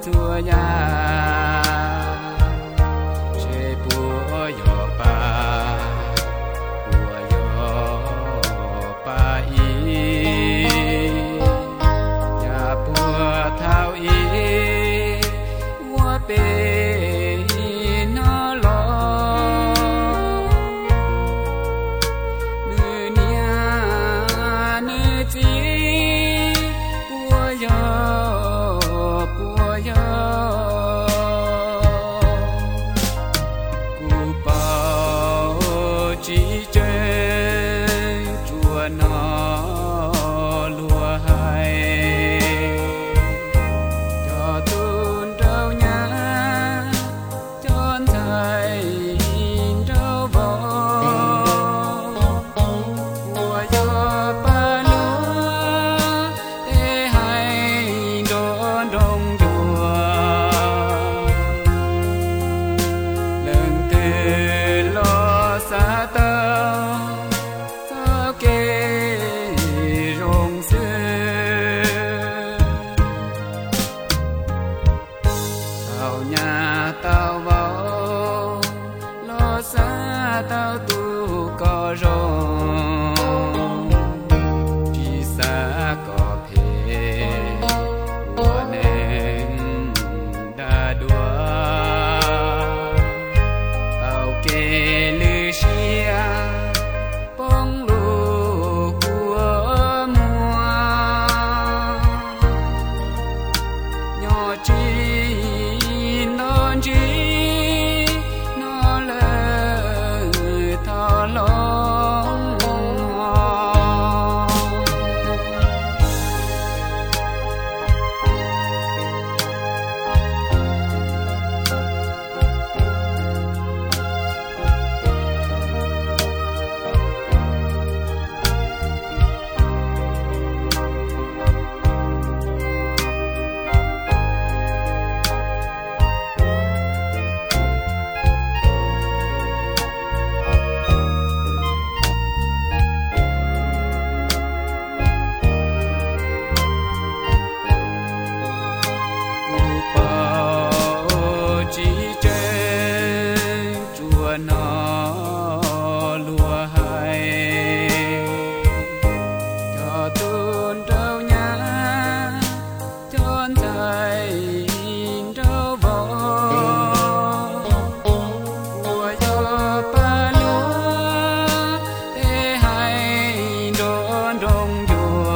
chua nhà sẽ bùa yo pa y nhà bùa thao y wa pe nó lo nữ nia nữ chi bùa yo cụ bao chỉ trên chùa nó lúa hay cho tuôn trâu nhá chọn thầy trâu vò bùa yo pa lúa để hay đón đông chùa lần từ lo xa tao sao kê rong xưa tao nhà tao vào lo xa tao tu có rong chỉ xa có phê của nên đã đua tao kê lư xia bông lù của mùa nhỏ chi non chi nó lơ thọ lòng nó lúa hay cho tuôn trâu nhá chọn thầy trâu vò bùa yo pa lúa để hay đón đông chùa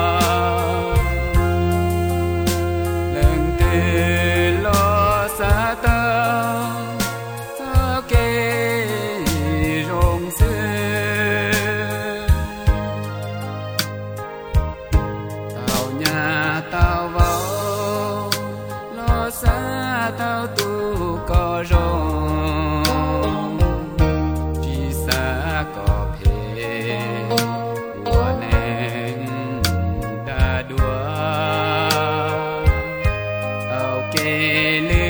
lần từ lo xa tao sao kê rong xưa tao nhà tao vào lo xa tao tu có rong chỉ xa có phê của nên đã đua tao kê